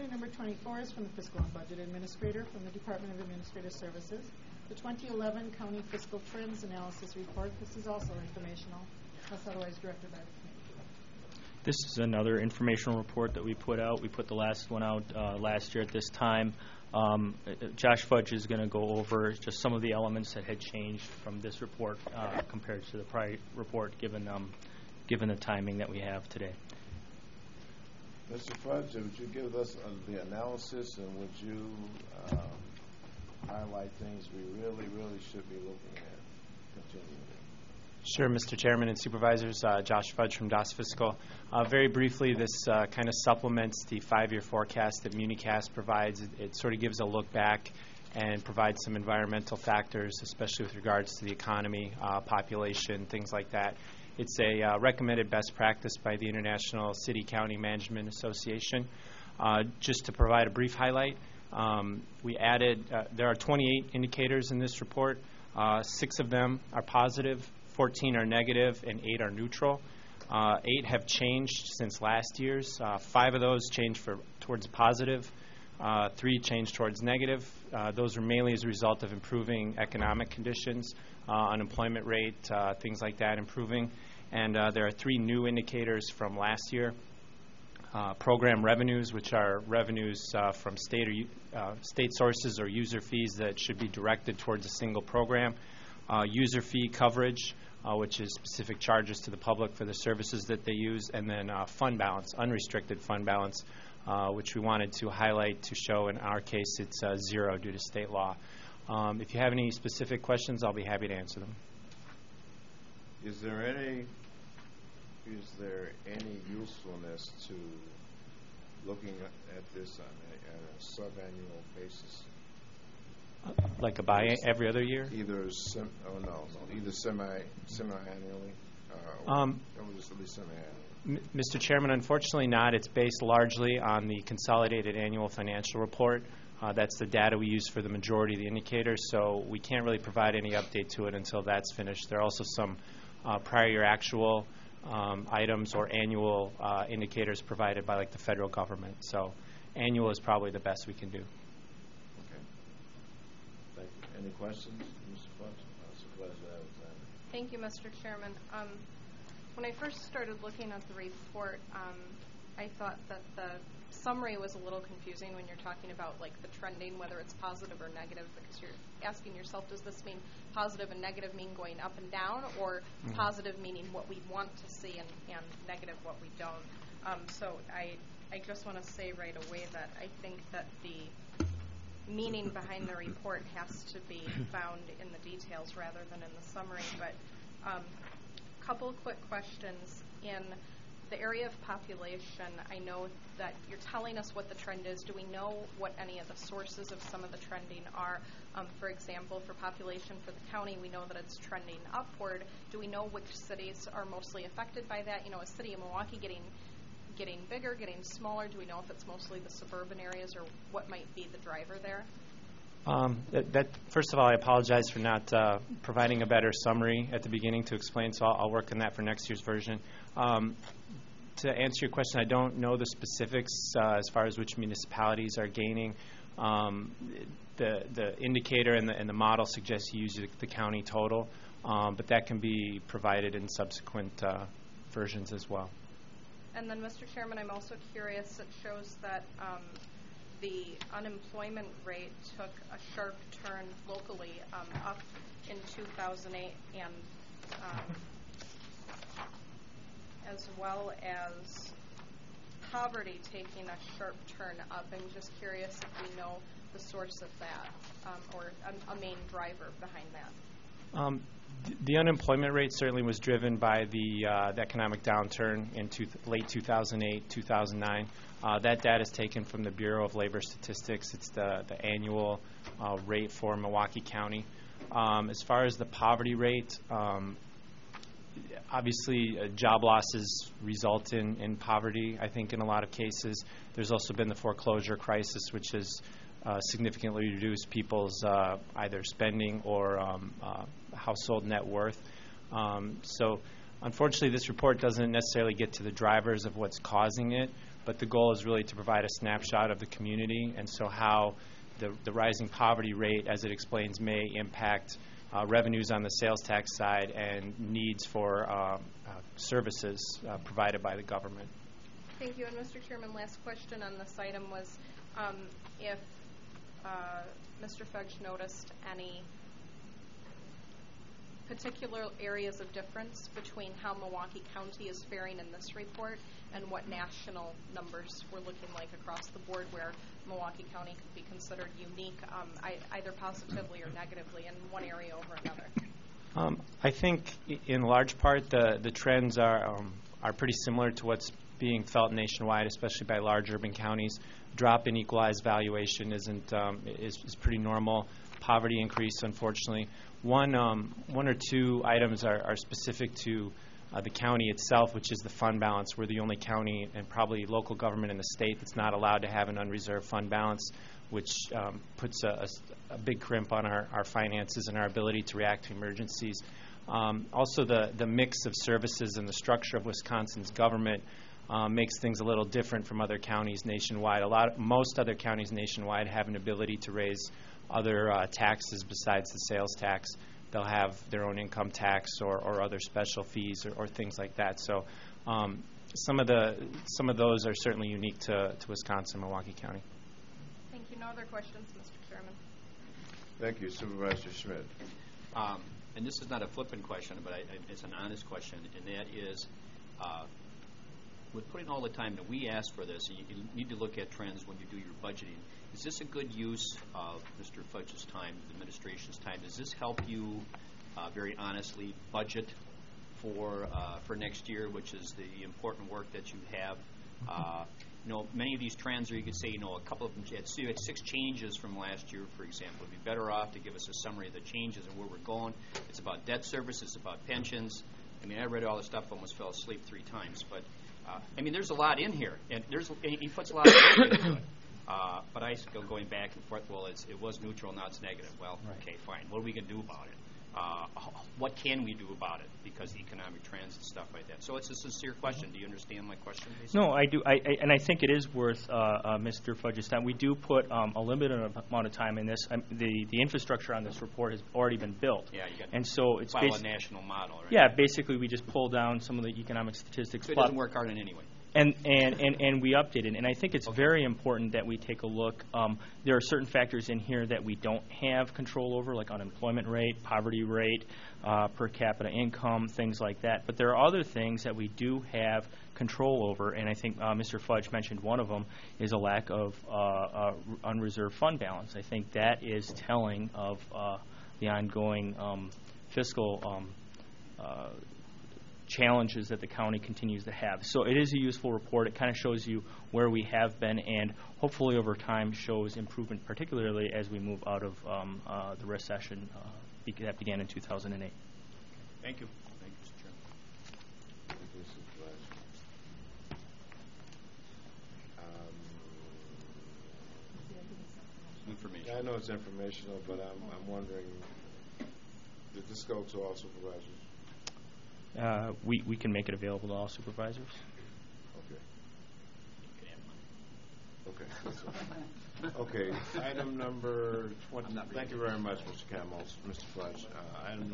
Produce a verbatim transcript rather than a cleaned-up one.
Item number twenty-four is from the Fiscal and Budget Administrator from the Department of Administrative Services. The twenty eleven County Fiscal Trends Analysis Report. This is also informational, unless otherwise directed by the committee. This is another informational report that we put out. We put the last one out uh, last year at this time. Um, Josh Fudge is going to go over just some of the elements that had changed from this report uh, compared to the prior report, given um, given the timing that we have today. Mister Fudge, would you give us uh, the analysis, and would you uh, highlight things we really, really should be looking at continually? Sure, Mister Chairman and Supervisors. Uh, Josh Fudge from DAS Fiscal. Uh, very briefly, this uh, kind of supplements the five-year forecast that MuniCast provides. It, it sort of gives a look back and provides some environmental factors, especially with regards to the economy, uh, population, things like that. It's a uh, recommended best practice by the International City County Management Association. Uh, just to provide a brief highlight, um, we added, uh, there are twenty-eight indicators in this report. Uh, six of them are positive, fourteen are negative, and eight are neutral. Uh, eight have changed since last year's. Uh, five of those changed for towards positive. Uh, three changed towards negative. Uh, those are mainly as a result of improving economic conditions, uh, unemployment rate, uh, things like that improving. And uh, there are three new indicators from last year. Uh, program revenues, which are revenues uh, from state or uh, state sources or user fees that should be directed towards a single program. Uh, user fee coverage, uh, which is specific charges to the public for the services that they use, and then uh, fund balance, unrestricted fund balance, uh, which we wanted to highlight to show in our case it's uh, zero due to state law. Um, if you have any specific questions, I'll be happy to answer them. Is there any is there any usefulness to looking at this on a, on a sub-annual basis? Uh, like a buy every other year? Either sem oh no, no, either semi semi-annually, uh, um, or just at least semi-annually. Mister Chairman, unfortunately not. It's based largely on the consolidated annual financial report. Uh, that's the data we use for the majority of the indicators, so we can't really provide any update to it until that's finished. There are also some uh, prior year actual um, items or annual uh, indicators provided by like the federal government. So annual is probably the best we can do. Okay. Thank you. Any questions, Mister Fudge? Supervisor Alexander. Thank you, Mister Chairman. Um, when I first started looking at the report, um, I thought that the summary was a little confusing when you're talking about like the trending, whether it's positive or negative, because you're asking yourself, does this mean positive and negative mean going up and down, or mm-hmm. positive meaning what we want to see and, and negative what we don't? Um, so I, I just want to say right away that I think that the meaning behind the report has to be found in the details rather than in the summary. But a um, couple quick questions. In the area of population, I know that you're telling us what the trend is. Do we know what any of the sources of some of the trending are? Um, for example, for population for the county, we know that it's trending upward. Do we know which cities are mostly affected by that? You know, is the city of Milwaukee getting getting bigger, getting smaller? Do we know if it's mostly the suburban areas, or what might be the driver there? Um, that, that first of all, I apologize for not uh, providing a better summary at the beginning to explain, so I'll, I'll work on that for next year's version. Um, to answer your question, I don't know the specifics uh, as far as which municipalities are gaining. Um, the the indicator and the, and the model suggests you use the, the county total, um, but that can be provided in subsequent uh, versions as well. And then, Mister Chairman, I'm also curious. It shows that um, the unemployment rate took a sharp turn locally, um, up in two thousand eight, and um, as well as poverty taking a sharp turn up. I'm just curious if we know the source of that, um, or a, a main driver behind that. Um, th the unemployment rate certainly was driven by the, uh, the economic downturn in two th late two thousand eight, two thousand nine. Uh, that data is taken from the Bureau of Labor Statistics. It's the, the annual uh, rate for Milwaukee County. Um, as far as the poverty rate, um, obviously uh, job losses result in, in poverty, I think, in a lot of cases. There's also been the foreclosure crisis, which has uh, significantly reduced people's uh, either spending or um, uh, household net worth. Um, so unfortunately, this report doesn't necessarily get to the drivers of what's causing it. but the goal is really to provide a snapshot of the community, and so how the, the rising poverty rate, as it explains, may impact uh, revenues on the sales tax side and needs for um, uh, services uh, provided by the government. Thank you. And Mister Chairman, last question on this item was um, if uh, Mister Fudge noticed any particular areas of difference between how Milwaukee County is faring in this report and what national numbers were looking like across the board, where Milwaukee County could be considered unique, um, I, either positively or negatively, in one area over another. Um, I think i- in large part the, the trends are, um, are pretty similar to what's being felt nationwide, especially by large urban counties. Drop in equalized valuation isn't um, is, is pretty normal. Poverty increase, unfortunately. One um, one or two items are, are specific to uh, the county itself, which is the fund balance. We're the only county and probably local government in the state that's not allowed to have an unreserved fund balance, which um, puts a, a, a big crimp on our, our finances and our ability to react to emergencies. Um, also, the, the mix of services and the structure of Wisconsin's government Um, makes things a little different from other counties nationwide. A lot, most other counties nationwide have an ability to raise other uh, taxes besides the sales tax. They'll have their own income tax or, or other special fees or, or things like that. So um, some of the some of those are certainly unique to, to Wisconsin, Milwaukee County. Thank you. No other questions, Mister Chairman. Thank you, Supervisor Schmidt. Um, and this is not a flippant question, but I, I, it's an honest question, and that is, uh, with putting all the time that we ask for this, and you, you need to look at trends when you do your budgeting. Is this a good use of Mister Fudge's time, the administration's time? Does this help you, uh, very honestly, budget for uh, for next year, which is the important work that you have? Uh, you know, many of these trends, or you could say, you know, a couple of them, you had, so you had six changes from last year, for example. It'd be better off to give us a summary of the changes and where we're going. It's about debt service. It's about pensions. I mean, I read all this stuff, almost fell asleep three times, but Uh, I mean, there's a lot in here, and there's and he puts a lot of work into it. Uh, but I go going back and forth. Well, it's, it was neutral, now it's negative. Well, Right. Okay, fine. What are we going to do about it? Uh, what can we do about it? Because economic trends and stuff like that. So it's a sincere question. Do you understand my question, basically? No, I do, I, I, and I think it is worth uh, uh, Mister Fudge's time. We do put um, a limited amount of time in this. Um, the the infrastructure on this report has already been built, Yeah, you got and so it's follow a basi- national model, right? yeah, basically we just pull down some of the economic statistics, So it plot- doesn't work hard in any way. and, and, and, and we update it. And I think it's Okay. very important that we take a look. Um, there are certain factors in here that we don't have control over, like unemployment rate, poverty rate, uh, per capita income, things like that. But there are other things that we do have control over, and I think uh, Mister Fudge mentioned one of them is a lack of uh, uh, unreserved fund balance. I think that is telling of uh, the ongoing um, fiscal um, uh, challenges that the county continues to have. So it is a useful report. It kind of shows you where we have been, and hopefully over time shows improvement, particularly as we move out of um, uh, the recession uh, be- that began in two thousand eight. Thank you. Thank you, Mister Chairman. Thank you, Supervisor. Um, Information. I know it's informational, but I'm, I'm wondering, did this go to all supervisors? Uh, we, we can make it available to all supervisors. Okay. You can have mine. Okay. that's it. Okay, item number twenty, thank you very much, Mister Camels, Mister Fudge. Uh, Item